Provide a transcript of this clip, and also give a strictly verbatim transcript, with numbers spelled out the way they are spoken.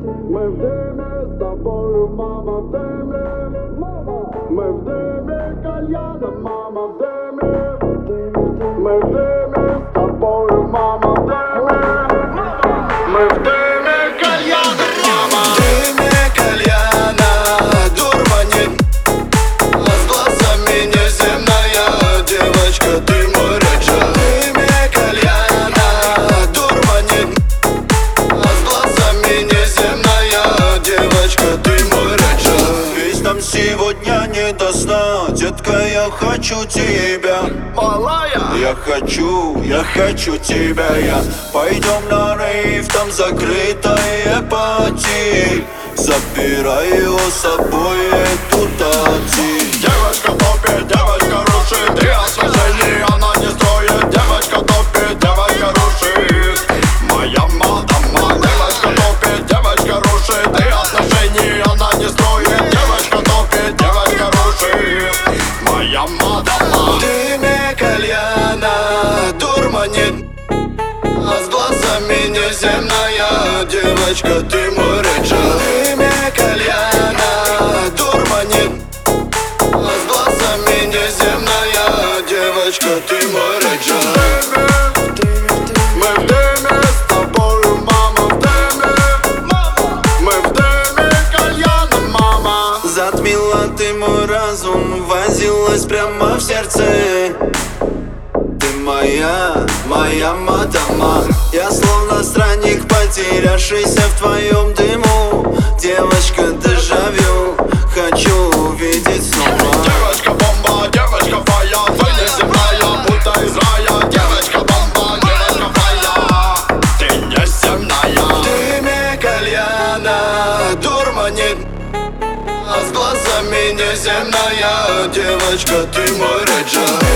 Мы в дыме с тобою, мама, в дыме. Мы в дыме кальяна, мама, в дыме. Мы в дыме с тобою, мама, в дыме. Мы в дыме кальяна, мама. В дыме кальяна дурманит, а с глазами неземная девочка, ты мой раджа. В дыме кальяна дурманит, а с глазами неземная девочка, ты мой раджа. Ведь нам сегодня не до сна, детка, я хочу тебя. Малая, Я хочу, я хочу тебя, я. Пойдем на рейв, там закрытая пати. Забираю с собой эту тати. девочка топит, девочка рушит, и отношений она не строит. Девочка топит, девочка рушит, моя мадама. Девочка топит, девочка рушит, и отношений она не строит. Девочка топит, девочка рушит, моя мадама. В дыме кальяна дурманит, а с глазами неземная девочка, ты мой раджа. В дыме кальяна дурманит, а с глазами неземная девочка, ты мой раджа. Мы в дыме с тобою, мама, в дыме. Мы в дыме кальяна, мама. Затмила ты мой разум, возилась прямо в сердце. Ты моя, моя мадама. Я словно странник, потерявшийся в твоем дыму. Девочка, дежавю, хочу увидеть снова. Девочка бомба, девочка фая, ты неземная, будто из рая. Девочка бомба, девочка фая, ты неземная. В дыме кальяна дурманит, а с глазами неземная девочка, ты мой раджа.